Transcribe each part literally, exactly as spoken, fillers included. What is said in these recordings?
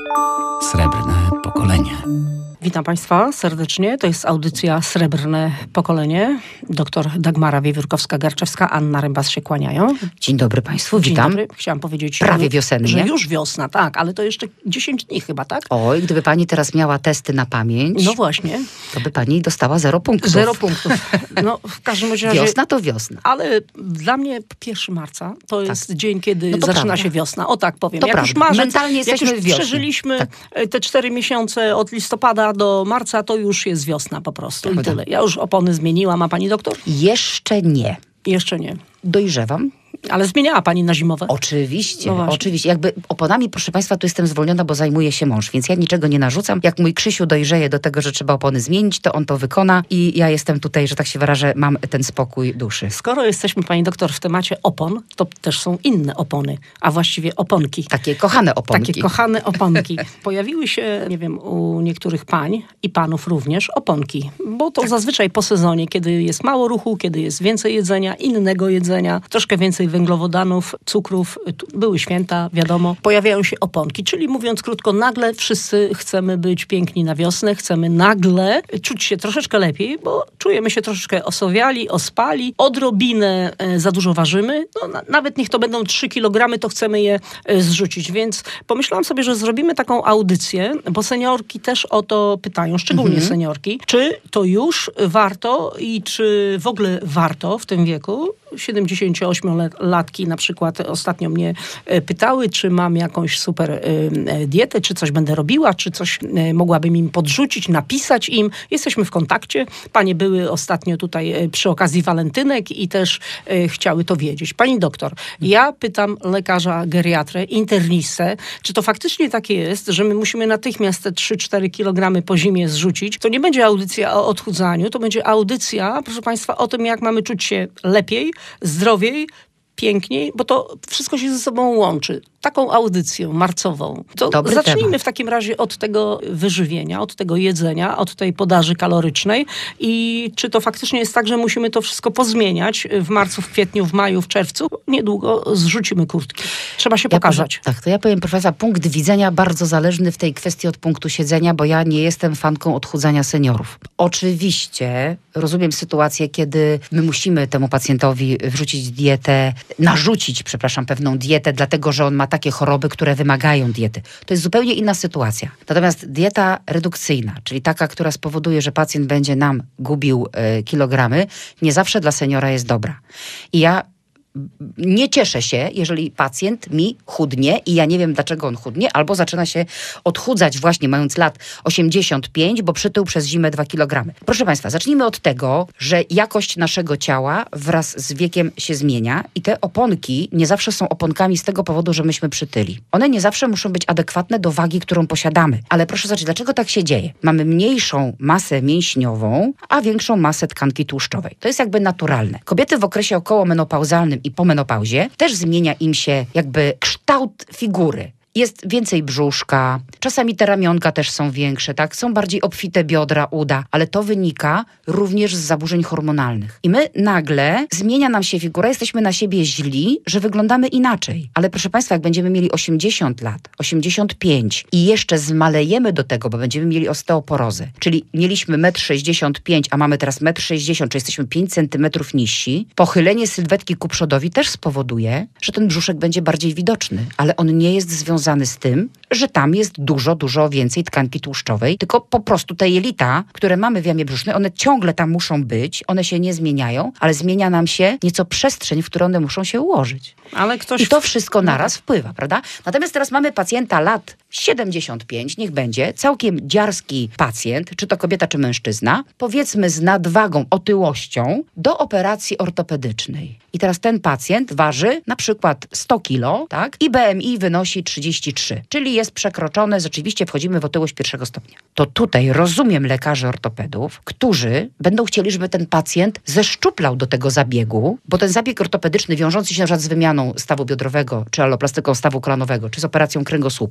Srebrne pokolenie. Witam Państwa serdecznie. To jest audycja Srebrne Pokolenie. Doktor Dagmara Wiewiórkowska-Garczewska, Anna Rembas się kłaniają. Dzień dobry Państwu, Dzień witam. Dobry. Chciałam powiedzieć, prawie wiosennie. Że już wiosna, tak, ale to jeszcze dziesięć dni chyba, tak? Oj, gdyby Pani teraz miała testy na pamięć, no właśnie, to by Pani dostała zero punktów. Zero punktów. No, w każdym razie... Wiosna to wiosna. Ale dla mnie pierwszego marca to jest tak. dzień, kiedy no zaczyna prawda. się wiosna. O tak powiem. To jak prawda. już marzec, Mentalnie jesteśmy jak już w wiośnie. przeżyliśmy tak. te cztery miesiące od listopada do marca, to już jest wiosna po prostu. I tyle. Ja już opony zmieniłam, a pani doktor? Jeszcze nie. Jeszcze nie. Dojrzewam. Ale zmieniała pani na zimowe? Oczywiście, no oczywiście. Jakby oponami, proszę Państwa, tu jestem zwolniona, bo zajmuje się mąż, więc ja niczego nie narzucam. Jak mój Krzysiu dojrzeje do tego, że trzeba opony zmienić, to on to wykona i ja jestem tutaj, że tak się wyrażę, mam ten spokój duszy. Skoro jesteśmy, pani doktor, w temacie opon, to też są inne opony, a właściwie oponki. Takie kochane oponki. Takie kochane oponki. Pojawiły się, nie wiem, u niektórych pań i panów również oponki, bo to tak. zazwyczaj po sezonie, kiedy jest mało ruchu, kiedy jest więcej jedzenia, innego jedzenia, troszkę więcej węglowodanów, cukrów, były święta, wiadomo, pojawiają się oponki, czyli mówiąc krótko, nagle wszyscy chcemy być piękni na wiosnę, chcemy nagle czuć się troszeczkę lepiej, bo czujemy się troszeczkę osowiali, ospali, odrobinę e, za dużo ważymy, no, na, nawet niech to będą trzy kilogramy, to chcemy je e, zrzucić, więc pomyślałam sobie, że zrobimy taką audycję, bo seniorki też o to pytają, szczególnie mhm. seniorki, czy to już warto i czy w ogóle warto w tym wieku. siedemdziesięcioośmiolatki na przykład ostatnio mnie pytały, czy mam jakąś super dietę, czy coś będę robiła, czy coś mogłabym im podrzucić, napisać im. Jesteśmy w kontakcie. Panie były ostatnio tutaj przy okazji walentynek i też chciały to wiedzieć. Pani doktor, ja pytam lekarza geriatrę, internistę, czy to faktycznie takie jest, że my musimy natychmiast te trzy cztery kilogramy po zimie zrzucić. To nie będzie audycja o odchudzaniu, to będzie audycja, proszę Państwa, o tym, jak mamy czuć się lepiej, zdrowiej, piękniej, bo to wszystko się ze sobą łączy. Taką audycję marcową. To Dobry zacznijmy temat. w takim razie od tego wyżywienia, od tego jedzenia, od tej podaży kalorycznej i czy to faktycznie jest tak, że musimy to wszystko pozmieniać w marcu, w kwietniu, w maju, w czerwcu? Niedługo zrzucimy kurtki. Trzeba się ja pokazać. Powiem, tak, to ja powiem, profesor, punkt widzenia bardzo zależny w tej kwestii od punktu siedzenia, bo ja nie jestem fanką odchudzania seniorów. Oczywiście rozumiem sytuację, kiedy my musimy temu pacjentowi wrzucić dietę, narzucić, przepraszam, pewną dietę, dlatego, że on ma takie choroby, które wymagają diety. To jest zupełnie inna sytuacja. Natomiast dieta redukcyjna, czyli taka, która spowoduje, że pacjent będzie nam gubił y, kilogramy, nie zawsze dla seniora jest dobra. I ja nie cieszę się, jeżeli pacjent mi chudnie i ja nie wiem, dlaczego on chudnie, albo zaczyna się odchudzać właśnie mając lat osiemdziesiąt pięć, bo przytył przez zimę dwa kilogramy. Proszę Państwa, zacznijmy od tego, że jakość naszego ciała wraz z wiekiem się zmienia i te oponki nie zawsze są oponkami z tego powodu, że myśmy przytyli. One nie zawsze muszą być adekwatne do wagi, którą posiadamy. Ale proszę zobaczyć, dlaczego tak się dzieje? Mamy mniejszą masę mięśniową, a większą masę tkanki tłuszczowej. To jest jakby naturalne. Kobiety w okresie okołomenopauzalnym i po menopauzie też zmienia im się jakby kształt figury. Jest więcej brzuszka, czasami te ramionka też są większe, tak? Są bardziej obfite biodra, uda, ale to wynika również z zaburzeń hormonalnych. I my nagle zmienia nam się figura, jesteśmy na siebie źli, że wyglądamy inaczej. Ale proszę Państwa, jak będziemy mieli osiemdziesiąt lat, osiemdziesiąt pięć i jeszcze zmalejemy do tego, bo będziemy mieli osteoporozę, czyli mieliśmy metr sześćdziesiąt pięć, a mamy teraz metr sześćdziesiąt, czyli jesteśmy pięć centymetrów niżsi, pochylenie sylwetki ku przodowi też spowoduje, że ten brzuszek będzie bardziej widoczny, ale on nie jest związany z tym, że tam jest dużo, dużo więcej tkanki tłuszczowej, tylko po prostu te jelita, które mamy w jamie brzusznej, one ciągle tam muszą być, one się nie zmieniają, ale zmienia nam się nieco przestrzeń, w której one muszą się ułożyć. Ale ktoś... I to wszystko naraz wpływa, prawda? Natomiast teraz mamy pacjenta lat siedemdziesiąt pięć, niech będzie, całkiem dziarski pacjent, czy to kobieta, czy mężczyzna, powiedzmy z nadwagą, otyłością, do operacji ortopedycznej. I teraz ten pacjent waży na przykład sto kilo, tak? I B M I wynosi trzydzieści trzy, czyli jest przekroczone, rzeczywiście wchodzimy w otyłość pierwszego stopnia. To tutaj rozumiem lekarzy ortopedów, którzy będą chcieli, żeby ten pacjent zeszczuplał do tego zabiegu, bo ten zabieg ortopedyczny wiążący się na przykład z wymianą stawu biodrowego, czy aloplastyką stawu kolanowego, czy z operacją kręgosłupa, ten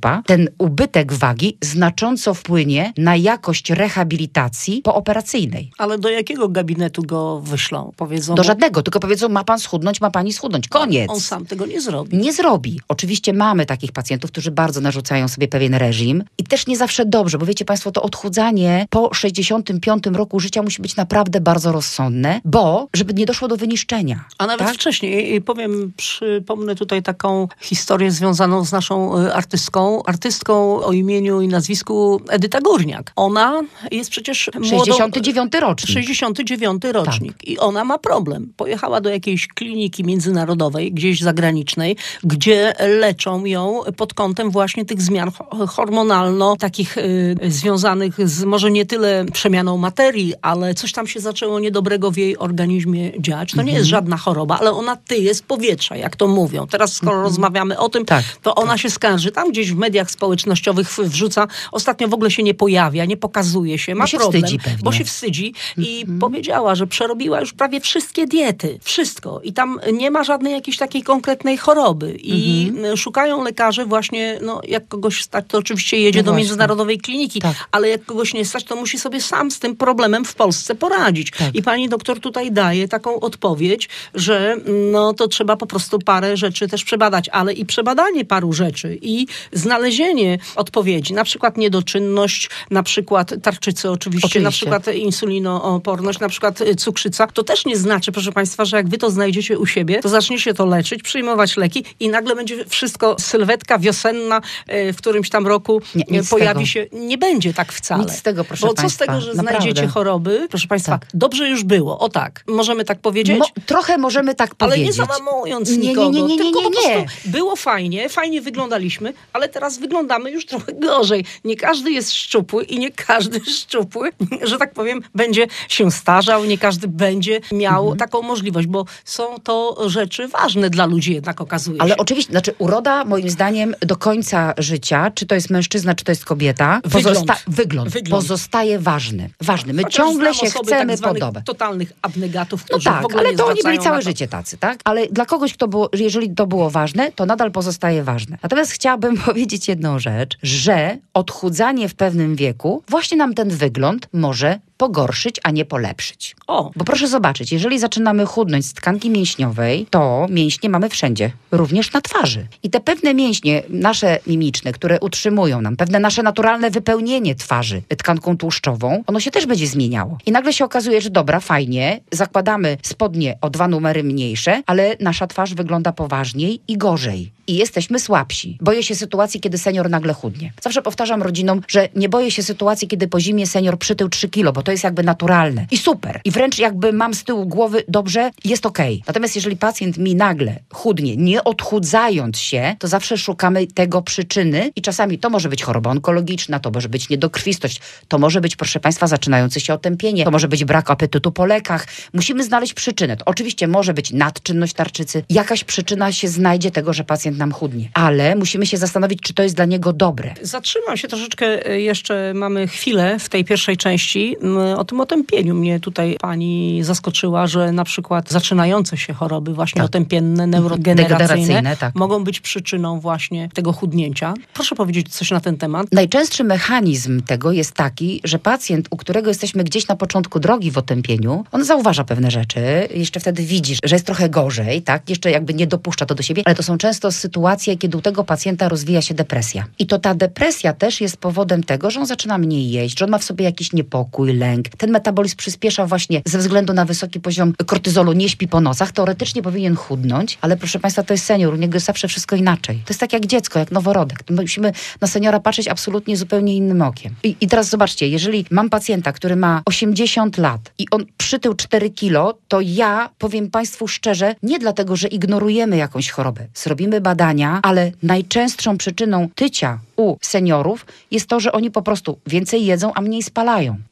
ten ubytek wagi znacząco wpłynie na jakość rehabilitacji pooperacyjnej. Ale do jakiego gabinetu go wyślą? Powiedzą, Do bo żadnego, tylko powiedzą, ma pan schudnąć, ma pani schudnąć. Koniec. on sam tego nie zrobi. Nie zrobi. Oczywiście mamy takich pacjentów, którzy bardzo narzucają sobie pewien reżim i też nie zawsze dobrze, bo wiecie państwo, to odchudzanie po sześćdziesiątym piątym roku życia musi być naprawdę bardzo rozsądne, bo żeby nie doszło do wyniszczenia. A nawet tak? wcześniej, powiem, przypomnę tutaj taką historię związaną z naszą y, artystką, artystką o imieniu i nazwisku Edyta Górniak. Ona jest przecież młodą... sześćdziesiąty dziewiąty rocznik. sześćdziesiąty dziewiąty rocznik. Tak. I ona ma problem. Pojechała do jakiejś kliniki międzynarodowej, gdzieś zagranicznej, gdzie leczą ją pod kątem właśnie tych zmian hormonalno, takich y, związanych z może nie tyle przemianą materii, ale coś tam się zaczęło niedobrego w jej organizmie dziać. To nie jest żadna choroba, ale ona tyje z powietrza, jak to mówią. Teraz skoro rozmawiamy o tym, tak, to ona tak. się skarży. Tam gdzieś w mediach społecznościowych wrzuca. Ostatnio w ogóle się nie pojawia, nie pokazuje się. Ma Bo się problem, wstydzi pewnie. bo się wstydzi i powiedziała, że przerobiła już prawie wszystkie diety. Wszystko. I tam nie ma żadnej jakiejś takiej konkretnej choroby. I szukają lekarze właśnie, no jak kogoś stać, to oczywiście jedzie No do właśnie. międzynarodowej kliniki, Tak. ale jak kogoś nie stać, to musi sobie sam z tym problemem w Polsce poradzić. Tak. I pani doktor tutaj daje taką odpowiedź, że no to trzeba po prostu parę rzeczy też przebadać, ale i przebadanie paru rzeczy i znalezienie odpowiedzi, na przykład niedoczynność, na przykład tarczycy oczywiście, Oczywiście. na przykład insulinooporność, na przykład cukrzyca. To też nie znaczy, proszę państwa, że jak wy to znajdziecie u siebie, to zaczniecie to leczyć, przyjmować leki i nagle będzie wszystko sylwetka wiosenna w którymś tam roku Nie, nic pojawi z tego. się. Nie będzie tak wcale. Nic z tego, proszę Bo co państwa, z tego, że naprawdę. znajdziecie choroby? Proszę państwa, Tak. dobrze już było. O tak. Możemy tak powiedzieć? Mo- trochę możemy tak Ale powiedzieć. nie załamując Nie, nie, nikogo. nie, nie, nie, tylko nie, po prostu nie. było fajnie, fajnie wyglądaliśmy, ale teraz wyglądamy już trochę gorzej. Nie każdy jest szczupły i nie każdy szczupły, że tak powiem, będzie się starzał, nie każdy będzie miał Mhm. taką możliwość, bo są to rzeczy ważne dla ludzi jednak okazuje Ale się. oczywiście, znaczy uroda moim zdaniem do końca życia, czy to jest mężczyzna, czy to jest kobieta, Wygląd. pozosta- wygląd, Wygląd. pozostaje ważny. Ważny. My Chociaż ciągle znam się osoby chcemy tak zwanych podobać. totalnych abnegatów, No którzy tak, w ogóle ale nie to oni byli zwracają całe na to. życie tacy, tak? Ale dla kogoś, kto było, jeżeli to było ważne, to nadal pozostaje ważne. Natomiast chciałabym powiedzieć jedną rzecz, że odchudzanie w pewnym wieku właśnie nam ten wygląd może pogorszyć, a nie polepszyć. O, Bo proszę zobaczyć, jeżeli zaczynamy chudnąć z tkanki mięśniowej, to mięśnie mamy wszędzie, również na twarzy. I te pewne mięśnie, nasze mimiczne, które utrzymują nam pewne nasze naturalne wypełnienie twarzy tkanką tłuszczową, ono się też będzie zmieniało. I nagle się okazuje, że dobra, fajnie, zakładamy spodnie o dwa numery mniejsze, ale nasza twarz wygląda poważniej i gorzej. I jesteśmy słabsi. Boję się sytuacji, kiedy senior nagle chudnie. Zawsze powtarzam rodzinom, że nie boję się sytuacji, kiedy po zimie senior przytył trzy kilo, bo to jest jakby naturalne. I super. I wręcz jakby mam z tyłu głowy dobrze, jest okej. Natomiast jeżeli pacjent mi nagle chudnie, nie odchudzając się, to zawsze szukamy tego przyczyny i czasami to może być choroba onkologiczna, to może być niedokrwistość, to może być, proszę państwa, zaczynające się otępienie, to może być brak apetytu po lekach. Musimy znaleźć przyczynę. To oczywiście może być nadczynność tarczycy. Jakaś przyczyna się znajdzie tego, że pacjent nam chudnie. Ale musimy się zastanowić, czy to jest dla niego dobre. Zatrzymam się troszeczkę, jeszcze mamy chwilę w tej pierwszej części. O tym otępieniu mnie tutaj pani zaskoczyła, że na przykład zaczynające się choroby właśnie Tak. otępienne, neurodegeneracyjne Degeneracyjne, tak. mogą być przyczyną właśnie tego chudnięcia. Proszę powiedzieć coś na ten temat. Najczęstszy mechanizm tego jest taki, że pacjent, u którego jesteśmy gdzieś na początku drogi w otępieniu, on zauważa pewne rzeczy, jeszcze wtedy widzi, że jest trochę gorzej, tak? Jeszcze jakby nie dopuszcza to do siebie, ale to są często sytuacje, kiedy u tego pacjenta rozwija się depresja. I to ta depresja też jest powodem tego, że on zaczyna mniej jeść, że on ma w sobie jakiś niepokój, lęk. Ten metabolizm przyspiesza właśnie ze względu na wysoki poziom kortyzolu, nie śpi po nocach, teoretycznie powinien chudnąć, ale proszę państwa, to jest senior, u niego jest zawsze wszystko inaczej. To jest tak jak dziecko, jak noworodek. Musimy na seniora patrzeć absolutnie zupełnie innym okiem. I, i teraz zobaczcie, jeżeli mam pacjenta, który ma osiemdziesiąt lat i on przytył cztery kilo, to ja powiem państwu szczerze, nie dlatego, że ignorujemy jakąś chorobę. Zrobimy badania, ale najczęstszą przyczyną tycia u seniorów jest to, że oni po prostu więcej jedzą, a mniej spalają. Nie ma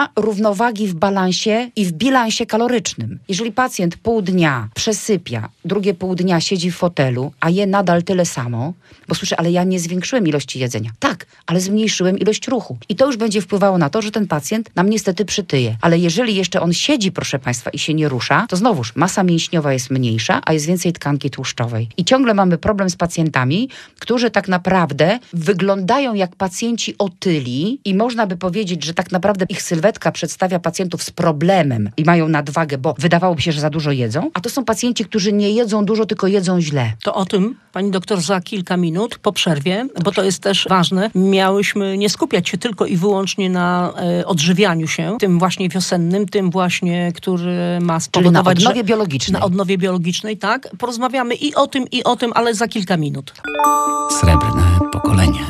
ma równowagi w balansie i w bilansie kalorycznym. Jeżeli pacjent pół dnia przesypia, drugie pół dnia siedzi w fotelu, a je nadal tyle samo, bo słyszę, ale ja nie zwiększyłem ilości jedzenia. Tak, ale zmniejszyłem ilość ruchu. I to już będzie wpływało na to, że ten pacjent nam niestety przytyje. Ale jeżeli jeszcze on siedzi, proszę Państwa, i się nie rusza, to znowuż masa mięśniowa jest mniejsza, a jest więcej tkanki tłuszczowej. I ciągle mamy problem z pacjentami, którzy tak naprawdę wyglądają jak pacjenci otyli i można by powiedzieć, że tak naprawdę ich sylwetka przedstawia pacjentów z problemem i mają nadwagę, bo wydawałoby się, że za dużo jedzą, a to są pacjenci, którzy nie jedzą dużo, tylko jedzą źle. To o tym, pani doktor, za kilka minut po przerwie, Dobrze. Bo to jest też ważne. Miałyśmy nie skupiać się tylko i wyłącznie na e, odżywianiu się, tym właśnie wiosennym, tym właśnie, który ma spowodować... Czyli na odnowie że, biologicznej. Na odnowie biologicznej, tak. Porozmawiamy i o tym, i o tym, ale za kilka minut. Srebrne pokolenie.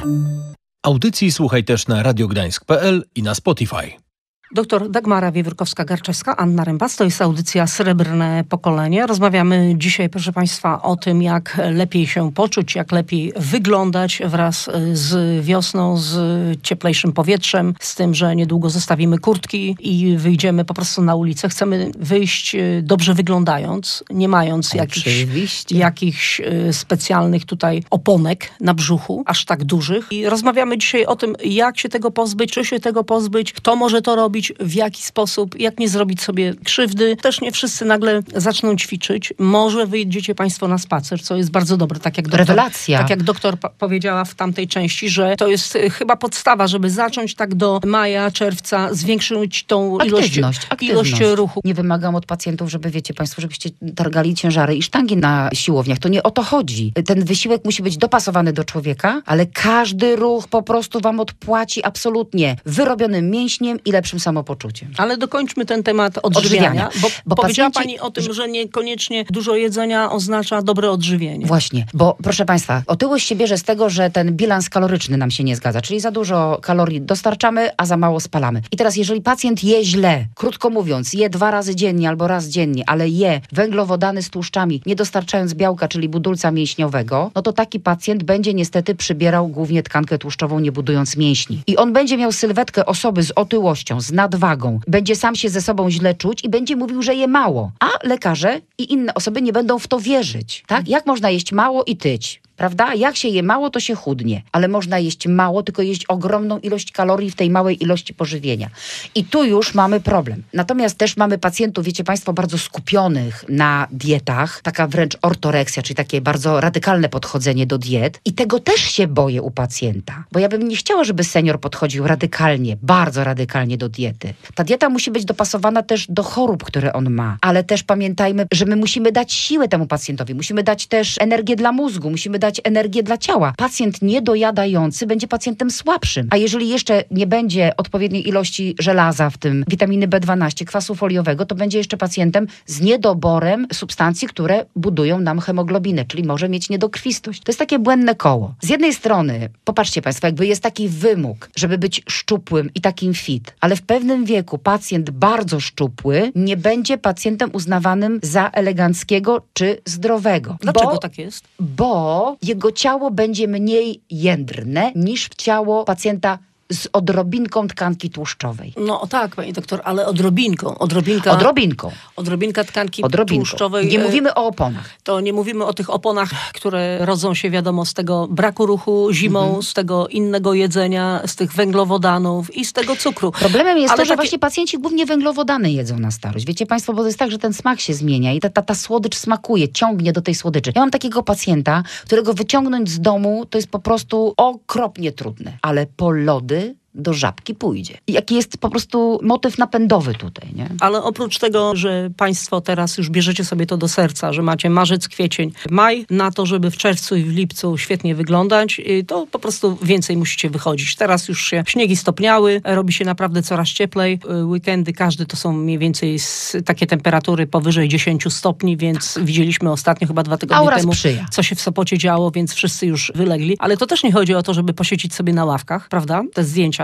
Audycji słuchaj też na radiogdańsk kropka p l i na Spotify. Doktor Dagmara Wiewiórkowska-Garczewska, Anna Rębas, to jest audycja Srebrne Pokolenie. Rozmawiamy dzisiaj, proszę Państwa, o tym, jak lepiej się poczuć, jak lepiej wyglądać wraz z wiosną, z cieplejszym powietrzem, z tym, że niedługo zostawimy kurtki i wyjdziemy po prostu na ulicę. Chcemy wyjść dobrze wyglądając, nie mając jakichś, jakichś specjalnych tutaj oponek na brzuchu, aż tak dużych. I rozmawiamy dzisiaj o tym, jak się tego pozbyć, czy się tego pozbyć, kto może to robić, w jaki sposób, jak nie zrobić sobie krzywdy. Też nie wszyscy nagle zaczną ćwiczyć. Może wyjdziecie Państwo na spacer, co jest bardzo dobre. Tak jak doktor, Rewelacja. Tak jak doktor pa- powiedziała w tamtej części, że to jest y, chyba podstawa, żeby zacząć tak do maja, czerwca zwiększyć tą ilość, aktywność, aktywność. ilość ruchu. Nie wymagam od pacjentów, żeby, wiecie Państwo, żebyście targali ciężary i sztangi na siłowniach. To nie o to chodzi. Ten wysiłek musi być dopasowany do człowieka, ale każdy ruch po prostu wam odpłaci absolutnie wyrobionym mięśniem i lepszym samopoczuciem. Ale dokończmy ten temat odżywiania, Odżywiania. bo, Bo powiedziała pacjenci- Pani o tym, że niekoniecznie dużo jedzenia oznacza dobre odżywienie. Właśnie, bo proszę Państwa, otyłość się bierze z tego, że ten bilans kaloryczny nam się nie zgadza, czyli za dużo kalorii dostarczamy, a za mało spalamy. I teraz jeżeli pacjent je źle, krótko mówiąc, je dwa razy dziennie albo raz dziennie, ale je węglowodany z tłuszczami, nie dostarczając białka, czyli budulca mięśniowego, no to taki pacjent będzie niestety przybierał głównie tkankę tłuszczową, nie budując mięśni. I on będzie miał sylwetkę osoby z otyłością, z nadwagą, będzie sam się ze sobą źle czuć i będzie mówił, że je mało. A lekarze i inne osoby nie będą w to wierzyć. Tak? Jak można jeść mało i tyć? Prawda? Jak się je mało, to się chudnie. Ale można jeść mało, tylko jeść ogromną ilość kalorii w tej małej ilości pożywienia. I tu już mamy problem. Natomiast też mamy pacjentów, wiecie Państwo, bardzo skupionych na dietach. Taka wręcz ortoreksja, czyli takie bardzo radykalne podchodzenie do diet. I tego też się boję u pacjenta. Bo ja bym nie chciała, żeby senior podchodził radykalnie, bardzo radykalnie do diety. Ta dieta musi być dopasowana też do chorób, które on ma. Ale też pamiętajmy, że my musimy dać siłę temu pacjentowi. Musimy dać też energię dla mózgu. Musimy dać energię dla ciała. Pacjent niedojadający będzie pacjentem słabszym. A jeżeli jeszcze nie będzie odpowiedniej ilości żelaza, w tym witaminy B dwanaście, kwasu foliowego, to będzie jeszcze pacjentem z niedoborem substancji, które budują nam hemoglobinę, czyli może mieć niedokrwistość. To jest takie błędne koło. Z jednej strony, popatrzcie Państwo, jakby jest taki wymóg, żeby być szczupłym i takim fit, ale w pewnym wieku pacjent bardzo szczupły nie będzie pacjentem uznawanym za eleganckiego czy zdrowego. Dlaczego bo, tak jest? Bo jego ciało będzie mniej jędrne niż ciało pacjenta z odrobinką tkanki tłuszczowej. No tak, pani doktor, ale odrobinką. Odrobinka, Odrobinką. odrobinka tkanki Odrobinką. tłuszczowej. Nie mówimy o oponach. To nie mówimy o tych oponach, które rodzą się, wiadomo, z tego braku ruchu zimą, mhm. z tego innego jedzenia, z tych węglowodanów i z tego cukru. Problemem jest ale to, że takie... właśnie pacjenci głównie węglowodany jedzą na starość. Wiecie Państwo, bo to jest tak, że ten smak się zmienia i ta, ta, ta słodycz smakuje, ciągnie do tej słodyczy. Ja mam takiego pacjenta, którego wyciągnąć z domu to jest po prostu okropnie trudne. Ale po lody do Żabki pójdzie. I jaki jest po prostu motyw napędowy tutaj, nie? Ale oprócz tego, że Państwo teraz już bierzecie sobie to do serca, że macie marzec, kwiecień, maj, na to, żeby w czerwcu i w lipcu świetnie wyglądać, to po prostu więcej musicie wychodzić. Teraz już się śniegi stopniały, robi się naprawdę coraz cieplej. Weekendy każdy to są mniej więcej takie temperatury powyżej dziesięć stopni, więc widzieliśmy ostatnio chyba dwa tygodnie temu, sprzyja. co się w Sopocie działo, więc wszyscy już wylegli. Ale to też nie chodzi o to, żeby posiedzieć sobie na ławkach, prawda? Te zdjęcia,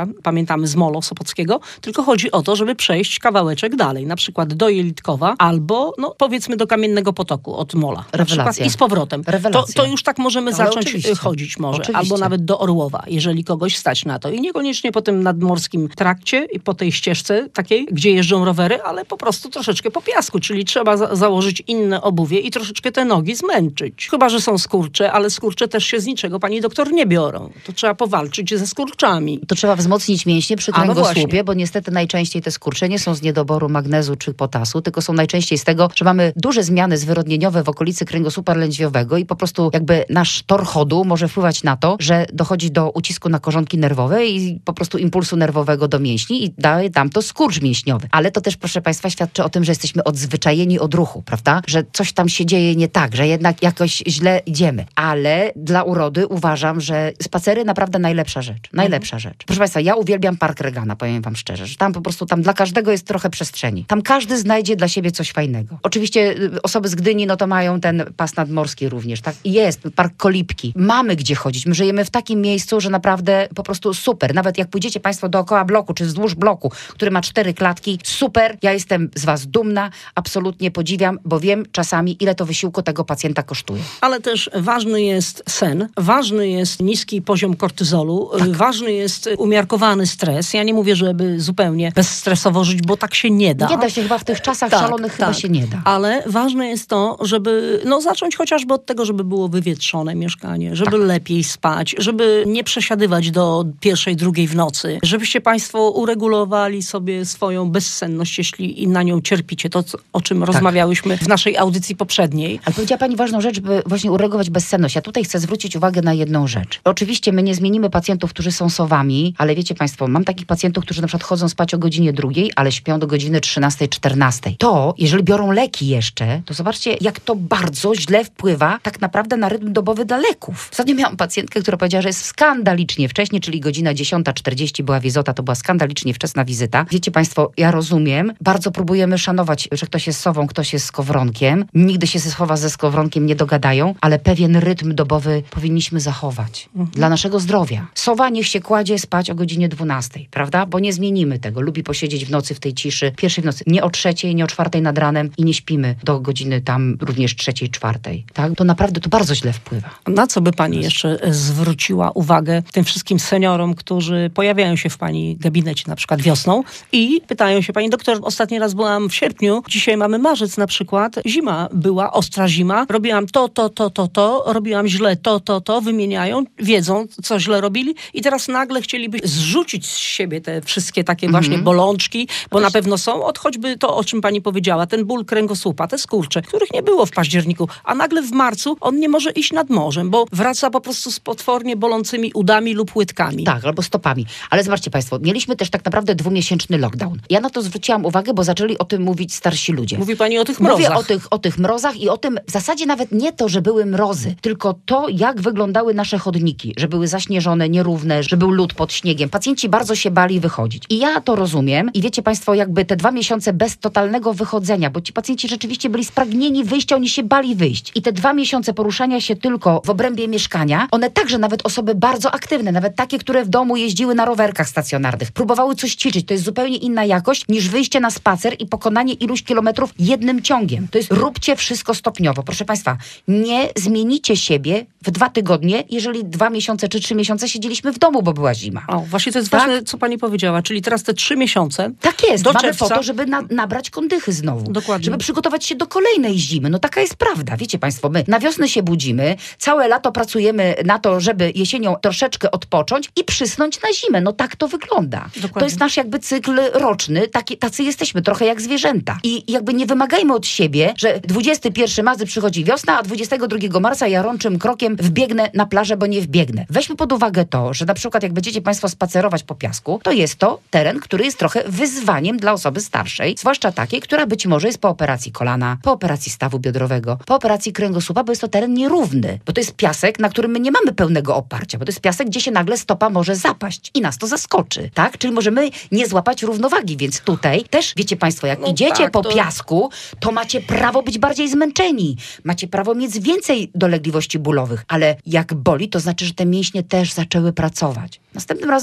Sopocka, pamiętamy z Molo Sopockiego, tylko chodzi o to, żeby przejść kawałeczek dalej, na przykład do Jelitkowa albo, no powiedzmy, do Kamiennego Potoku od Mola. Na przykład i z powrotem. To, to już tak możemy Ale zacząć oczywiście. chodzić może. Oczywiście. Albo nawet do Orłowa, jeżeli kogoś stać na to. I niekoniecznie po tym nadmorskim trakcie i po tej ścieżce takiej, gdzie jeżdżą rowery, ale po prostu troszeczkę po piasku, czyli trzeba za- założyć inne obuwie i troszeczkę te nogi zmęczyć. Chyba że są skurcze, ale skurcze też się z niczego, pani doktor, nie biorą. To trzeba powalczyć ze skurczami. To trzeba wzmocnić mięśnie przy A, no kręgosłupie, właśnie. bo niestety najczęściej te skurcze nie są z niedoboru magnezu czy potasu, tylko są najczęściej z tego, że mamy duże zmiany zwyrodnieniowe w okolicy kręgosłupa lędźwiowego i po prostu jakby nasz tor chodu może wpływać na to, że dochodzi do ucisku na korzonki nerwowe i po prostu impulsu nerwowego do mięśni i daje tam to skurcz mięśniowy. Ale to też, proszę Państwa, świadczy o tym, że jesteśmy odzwyczajeni od ruchu, prawda? Że coś tam się dzieje nie tak, że jednak jakoś źle idziemy. Ale dla urody uważam, że spacery naprawdę najlepsza rzecz. Najlepsza rzecz. Proszę Państwa, ja uwielbiam Park Regana, powiem Wam szczerze, że tam po prostu, tam dla każdego jest trochę przestrzeni. Tam każdy znajdzie dla siebie coś fajnego. Oczywiście y, osoby z Gdyni, no to mają ten pas nadmorski również, tak? I jest Park Kolibki. Mamy gdzie chodzić. My żyjemy w takim miejscu, że naprawdę po prostu super. Nawet jak pójdziecie Państwo dookoła bloku, czy wzdłuż bloku, który ma cztery klatki, super. Ja jestem z Was dumna, absolutnie podziwiam, bo wiem czasami, ile to wysiłku tego pacjenta kosztuje. Ale też ważny jest sen, ważny jest niski poziom kortyzolu, tak. Ważny jest umiarkowany stres. Ja nie mówię, żeby zupełnie bezstresowo żyć, bo tak się nie da. Nie da się chyba w tych czasach tak, szalonych, tak. chyba się nie da. Ale ważne jest to, żeby no, zacząć chociażby od tego, żeby było wywietrzone mieszkanie, żeby tak. lepiej spać, żeby nie przesiadywać do pierwszej, drugiej w nocy, żebyście Państwo uregulowali sobie swoją bezsenność, jeśli na nią cierpicie. To, o czym tak. rozmawiałyśmy w naszej audycji poprzedniej. Ale powiedziała Pani ważną rzecz, by właśnie uregulować bezsenność. Ja tutaj chcę zwrócić uwagę na jedną rzecz. Oczywiście my nie zmienimy pacjentów, którzy są sowami, ale wiecie Państwo, mam takich pacjentów, którzy na przykład chodzą spać o godzinie drugiej, ale śpią do godziny trzynastej, czternastej. To, jeżeli biorą leki jeszcze, to zobaczcie, jak to bardzo źle wpływa tak naprawdę na rytm dobowy dla leków. Ostatnio miałam pacjentkę, która powiedziała, że jest skandalicznie wcześnie, czyli godzina dziesiąta czterdzieści była wizyta, to była skandalicznie wczesna wizyta. Wiecie Państwo, ja rozumiem, bardzo próbujemy szanować, że ktoś jest sową, ktoś jest skowronkiem. Nigdy się sowa ze skowronkiem nie dogadają, ale pewien rytm dobowy powinniśmy zachować. Mhm. Dla naszego zdrowia. Sowa niech się kładzie spać o godzinie dwunastej, prawda? Bo nie zmienimy tego. Lubi posiedzieć w nocy w tej ciszy. Pierwszej w nocy. Nie o trzeciej, nie o czwartej nad ranem i nie śpimy do godziny tam również trzeciej, czwartej. Tak? To naprawdę to bardzo źle wpływa. Na co by Pani jeszcze zwróciła uwagę tym wszystkim seniorom, którzy pojawiają się w Pani gabinecie na przykład wiosną i pytają się, Pani doktor, ostatni raz byłam w sierpniu, dzisiaj mamy marzec na przykład, zima była, ostra zima, robiłam to, to, to, to, to, robiłam źle to, to, to, wymieniają, wiedzą, co źle robili i teraz nagle chcieliby zrzucić z siebie te wszystkie takie mm-hmm. właśnie bolączki, bo na pewno są, od choćby to, o czym Pani powiedziała, ten ból kręgosłupa, te skurcze, których nie było w październiku, a nagle w marcu on nie może iść nad morzem, bo wraca po prostu z potwornie bolącymi udami lub łydkami. Tak, albo stopami. Ale zobaczcie Państwo, mieliśmy też tak naprawdę dwumiesięczny lockdown. Ja na to zwróciłam uwagę, bo zaczęli o tym mówić starsi ludzie. Mówi Pani o tych mrozach. Mówię o tych, o tych mrozach i o tym, w zasadzie nawet nie to, że były mrozy, tylko to, jak wyglądały nasze chodniki, że były zaśnieżone, nierówne, że był lód pod śniegiem. Pacjenci bardzo się bali wychodzić. I ja to rozumiem i wiecie Państwo, jakby te dwa miesiące bez totalnego wychodzenia, bo ci pacjenci rzeczywiście byli spragnieni wyjścia, oni się bali wyjść. I te dwa miesiące poruszania się tylko w obrębie mieszkania, one także nawet osoby bardzo aktywne, nawet takie, które w domu jeździły na rowerkach stacjonarnych, próbowały coś ćwiczyć. To jest zupełnie inna jakość niż wyjście na spacer i pokonanie iluś kilometrów jednym ciągiem. To jest róbcie wszystko stopniowo. Proszę Państwa, nie zmienicie siebie w dwa tygodnie, jeżeli dwa miesiące czy trzy miesiące siedzieliśmy w domu, bo była zima. O, właśnie to jest tak? ważne, co Pani powiedziała, czyli teraz te trzy miesiące. Tak jest, do mamy czerwca. po to, żeby na, nabrać kondychy znowu. Dokładnie. Żeby przygotować się do kolejnej zimy. No taka jest prawda. Wiecie Państwo, my na wiosnę się budzimy, całe lato pracujemy na to, żeby jesienią troszeczkę odpocząć i przysnąć na zimę. No tak to wygląda. Dokładnie. To jest nasz jakby cykl roczny. Taki, tacy jesteśmy, trochę jak zwierzęta. I jakby nie wymagajmy od siebie, że dwudziestego pierwszego marca przychodzi wiosna, a dwudziestego drugiego marca ja rączym krokiem wbiegnę na plażę, bo nie wbiegnę. Weźmy pod uwagę to, że na przykład jak będziecie Państwo spacerować po piasku, to jest to teren, który jest trochę wyzwaniem dla osoby starszej, zwłaszcza takiej, która być może jest po operacji kolana, po operacji stawu biodrowego, po operacji kręgosłupa, bo jest to teren nierówny, bo to jest piasek, na którym my nie mamy pełnego oparcia, bo to jest piasek, gdzie się nagle stopa może zapaść i nas to zaskoczy, tak? Czyli możemy nie złapać równowagi, więc tutaj też, wiecie Państwo, jak no idziecie tak, po to... piasku, to macie prawo być bardziej zmęczeni, macie prawo mieć więcej dolegliwości bólowych, ale jak boli, to znaczy, że te mięśnie też zaczęły pracować. Następnym razem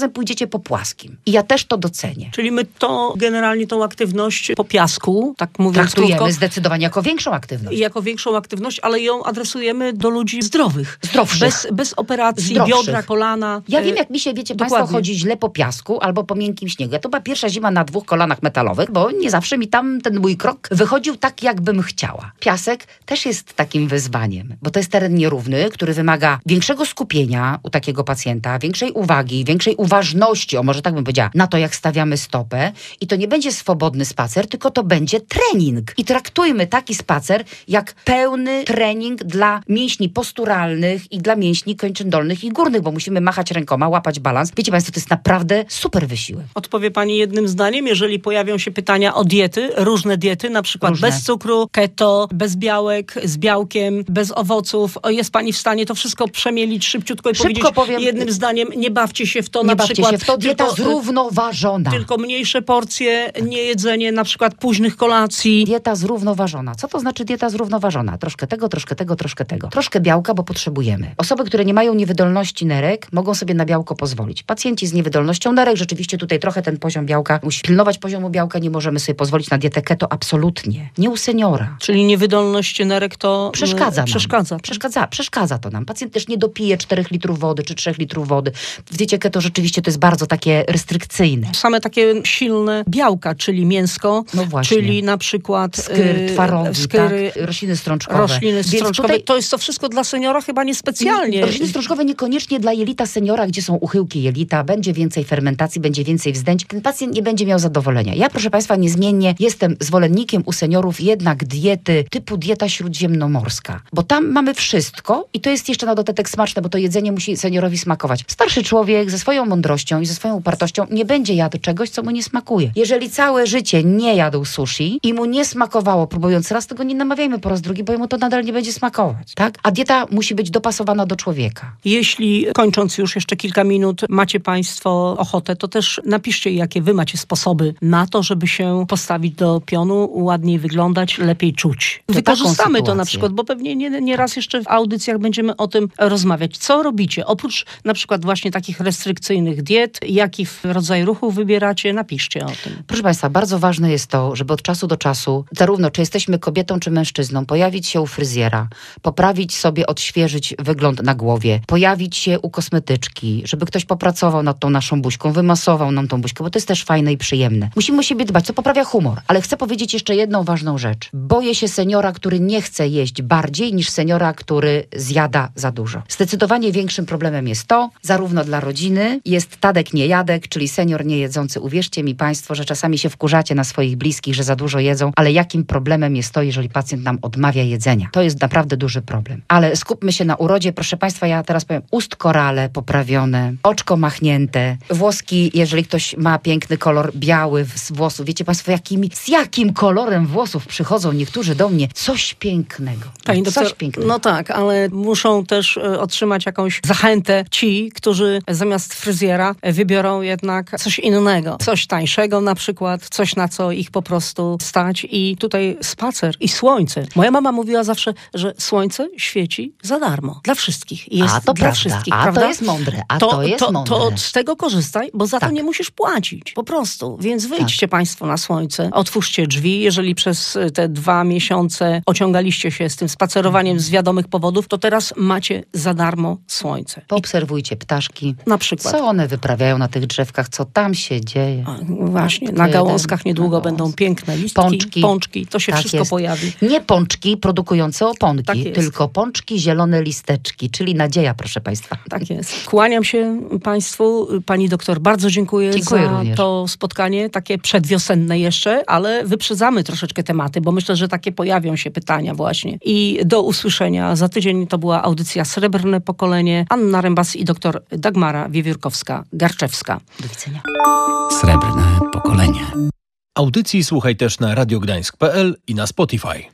razem pójdziecie po płaskim. I ja też to docenię. Czyli my to generalnie tą aktywność po piasku, tak mówiąc Traktujemy krótko, zdecydowanie jako większą aktywność. jako większą aktywność, ale ją adresujemy do ludzi zdrowych. Zdrowszych. Bez, bez operacji, Zdrowszych. biodra, kolana. Ja wiem, jak mi się, wiecie, Dokładnie. państwo chodzi źle po piasku albo po miękkim śniegu. Ja to była pierwsza zima na dwóch kolanach metalowych, bo nie zawsze mi tam ten mój krok wychodził tak, jakbym chciała. Piasek też jest takim wyzwaniem, bo to jest teren nierówny, który wymaga większego skupienia u takiego pacjenta, większej uwagi, większej uważności, o może tak bym powiedziała, na to, jak stawiamy stopę. I to nie będzie swobodny spacer, tylko to będzie trening. I traktujmy taki spacer jak pełny trening dla mięśni posturalnych i dla mięśni kończyn dolnych i górnych, bo musimy machać rękoma, łapać balans. Wiecie państwo, to jest naprawdę super wysiłek. Odpowie pani jednym zdaniem, jeżeli pojawią się pytania o diety, różne diety, na przykład Różne. bez cukru, keto, bez białek, z białkiem, bez owoców. O, jest pani w stanie to wszystko przemielić szybciutko i Szybko powiedzieć powiem- jednym zdaniem, nie bawcie się w to, Nie na bawcie przykład. się w to, dieta tylko, zrównoważona. tylko mniejsze porcje, nie jedzenie na przykład późnych kolacji. Dieta zrównoważona. Co to znaczy dieta zrównoważona? Troszkę tego, troszkę tego, troszkę tego. Troszkę białka, bo potrzebujemy. Osoby, które nie mają niewydolności nerek, mogą sobie na białko pozwolić. Pacjenci z niewydolnością nerek, rzeczywiście tutaj trochę ten poziom białka, musi pilnować poziomu białka, nie możemy sobie pozwolić na dietę keto, absolutnie. Nie u seniora. Czyli niewydolność nerek to Przeszkadza nam. przeszkadza. Przeszkadza, przeszkadza to nam. Pacjent też nie dopije czterech litrów wody, czy trzech litrów wody. W diecie keto rzeczywiście to jest bardzo takie restrykcyjne. Same takie silne białka, czyli mięsko, No właśnie. czyli na przykład Skyr, yy, twarogi, skóry, tak? Rośliny strączkowe. rośliny Więc strączkowe. tutaj To jest to wszystko dla seniora chyba niespecjalnie. rośliny strączkowe niekoniecznie dla jelita seniora, gdzie są uchyłki jelita, będzie więcej fermentacji, będzie więcej wzdęć. Ten pacjent nie będzie miał zadowolenia. Ja, proszę państwa, niezmiennie jestem zwolennikiem u seniorów jednak diety typu dieta śródziemnomorska. Bo tam mamy wszystko i to jest jeszcze na dodatek smaczne, bo to jedzenie musi seniorowi smakować. Starszy człowiek ze swoją mądrością i ze swoją upartością nie będzie jadł czegoś, co mu nie smakuje. Jeżeli całe życie nie jadł sushi i mu nie smakowało, próbując raz, tego nie namawiajmy po raz drugi, bo jemu to nadal nie będzie smakować. Tak? A dieta musi być dopasowana do człowieka. Jeśli, kończąc już jeszcze kilka minut, macie państwo ochotę, to też napiszcie, jakie wy macie sposoby na to, żeby się postawić do pionu, ładniej wyglądać, lepiej czuć. To Wykorzystamy taką to na sytuację. przykład, bo pewnie nie, nie raz jeszcze w audycjach będziemy o tym rozmawiać. Co robicie? Oprócz na przykład właśnie takich restrykcyjnych diet, jaki rodzaj ruchu wybieracie, napiszcie o tym. Proszę państwa, bardzo ważne jest to, żeby od czasu do czasu, zarówno czy jesteśmy kobietą, czy mężczyzną, pojawić się u fryzjera, poprawić sobie, odświeżyć wygląd na głowie, pojawić się u kosmetyczki, żeby ktoś popracował nad tą naszą buźką, wymasował nam tą buźkę, bo to jest też fajne i przyjemne. Musimy o siebie dbać, co poprawia humor. Ale chcę powiedzieć jeszcze jedną ważną rzecz. Boję się seniora, który nie chce jeść bardziej niż seniora, który zjada za dużo. Zdecydowanie większym problemem jest to, zarówno dla rodziny, jest Tadek niejadek, czyli senior niejedzący. Uwierzcie mi państwo, że czasami się wkurzacie na swoich bliskich, że za dużo jedzą, ale jakim problemem jest to, jeżeli pacjent nam odmawia jedzenia? To jest naprawdę duży problem. Ale skupmy się na urodzie. Proszę państwa, ja teraz powiem, ust korale poprawione, oczko machnięte, włoski, jeżeli ktoś ma piękny kolor biały z włosów. Wiecie państwo, jakimi, z jakim kolorem włosów przychodzą niektórzy do mnie? Coś pięknego. Pani Coś doktor, pięknego. no tak, ale muszą też e, otrzymać jakąś zachętę ci, którzy zamiast fryzjera e, wybiorą jednak coś innego. Coś tańszego na przykład, coś na co ich po prostu stać i tutaj spacer i słońce. Moja mama mówiła zawsze, że słońce świeci za darmo. Dla wszystkich. Jest A to dla prawda, wszystkich, a prawda? to jest mądre, a to jest to, mądre. To z tego korzystaj, bo za Tak. to nie musisz płacić. Po prostu. Więc wyjdźcie państwo na słońce, otwórzcie drzwi. Jeżeli przez te dwa miesiące ociągaliście się z tym spacerowaniem z wiadomych powodów, to teraz macie za darmo słońce. Poobserwujcie ptaszki. Na przykład. Co one wyprawiają na tych drzewkach? Co tam się dzieje? A, właśnie, na Jeden, gałązkach niedługo na będą gałązkach. piękne listki, Pączki. pączki. To się Tak wszystko jest. pojawi. Nie pączki produkujące oponki, Tak jest. tylko pączki, zielone listeczki, czyli nadzieja, proszę państwa. Tak jest. Kłaniam się państwu. Pani doktor, bardzo dziękuję, Dziękuję za również. to spotkanie, takie przedwiosenne jeszcze, ale wyprzedzamy troszeczkę tematy, bo myślę, że takie pojawią się pytania właśnie. I do usłyszenia za tydzień. To była audycja Srebrne Pokolenie. Anna Rembas i doktor Dagmara Wiewiórkowska-Garczewska. Do widzenia. Srebrne pokolenie. Audycji słuchaj też na radiogdańsk kropka p l i na Spotify.